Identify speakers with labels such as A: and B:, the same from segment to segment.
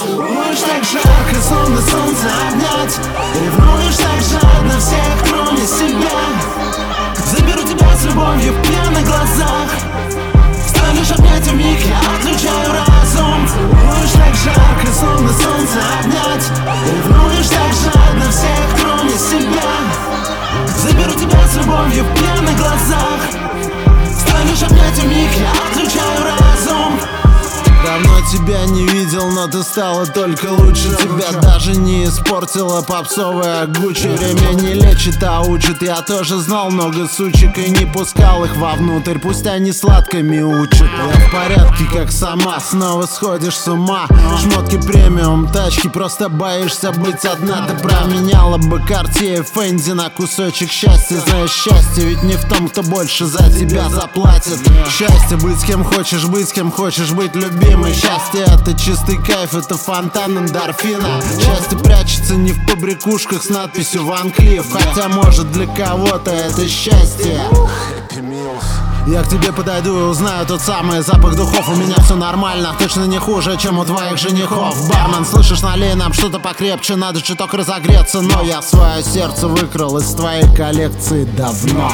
A: Целуешь так жарко, словно солнце обнять. Ревнуешь так жадно всех, кроме себя. Заберу тебя с любовью в пьяных глазах. Станешь обнять вмиг, я отключаю разум. Целуешь так жарко, словно солнце обнять. Ревнуешь так жадно всех, кроме себя. Заберу тебя с любовью в пьяных глазах. Станешь обнять вмиг, я отключаю разум.
B: Давно тебя не видел, но ты стала только лучше. Тебя даже не испортила попсовая Гуччи. Время не лечит, а учит. Я тоже знал много сучек и не пускал их вовнутрь. Пусть они сладко мяучат. Я в порядке, как сама, снова сходишь с ума. Шмотки премиум, тачки, просто боишься быть одна. Ты променяла бы Cartier и Фенди на кусочек счастья. Знаешь, счастье ведь не в том, кто больше за тебя заплатит. Счастье быть с кем хочешь быть любимым. Счастье — это чистый кайф, это фонтан эндорфина. Счастье прячется не в побрякушках с надписью Ван Клифф. Хотя может для кого-то это счастье. Я к тебе подойду и узнаю тот самый запах духов. У меня все нормально, точно не хуже, чем у твоих женихов. Бармен, слышишь, налей нам что-то покрепче. Надо чуток разогреться, но я свое сердце выкрал из твоей коллекции давно.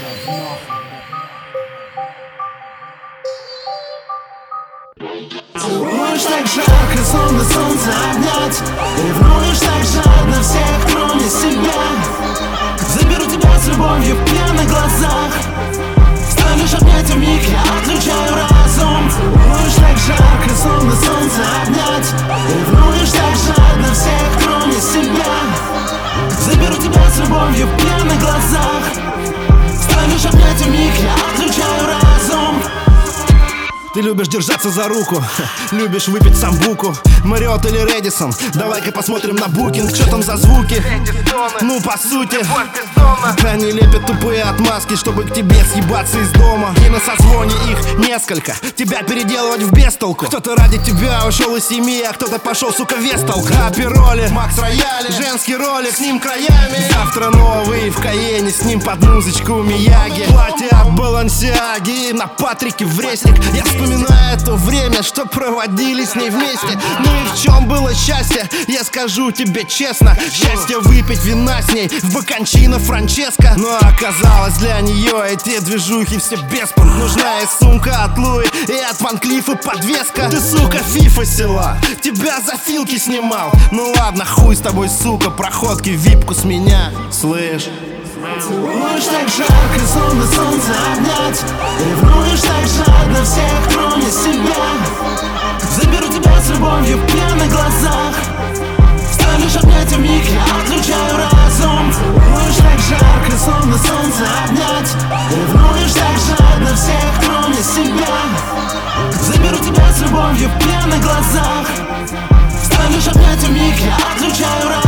A: Целуешь так жарко, словно солнце обнять. Ревнуешь так жадно всех, кроме себя. Заберу тебя с любовью в пьяных глазах. Станешь обнять вмиг, я отключаю разум. Целуешь так жарко, словно солнце обнять. Ревнуешь так жадно всех, кроме себя. Заберу тебя с любовью в пьяных глазах. Станешь обнять вмиг, я отключаю разум.
C: Ты любишь держаться за руку, любишь выпить самбуку. Мариот или Редисон, давай-ка посмотрим на букинг. Что там за звуки? Ну по сути они лепят тупые отмазки, чтобы к тебе съебаться из дома. И на созвоне их несколько, тебя переделывать в бестолку. Кто-то ради тебя ушел из семьи, а кто-то пошел, сука, вестолка. Апероли, Макс Рояли, женский ролик с ним краями. Завтра новый в Каене, с ним под музычку Мияги. Платье от Балансиаги, на Патрике в ресник. Я вспоминаю то время, что проводили с ней вместе. Ну и в чем было счастье, я скажу тебе честно. Счастье выпить вина с ней в баканчино Франческо. Но оказалось для нее эти движухи все беспонт. Нужна и сумка от Луи, и от Ван Клиффа подвеска. Ты, сука, фифа села, тебя за филки снимал. Ну ладно, хуй с тобой, сука, проходки, випку с меня, слышь.
A: Целуешь так жарко, словно солнце обнять. Ревнуешь так жадно всех, кроме себя. Заберу тебя с любовью в пьяных глазах. Станешь обнять вмиг, я отключаю разум. Целуешь так жарко, словно солнце обнять. Ревнуешь так жадно всех, кроме себя. Заберу тебя с любовью в пьяных глазах. Станешь обнять вмиг, я отключаю разум.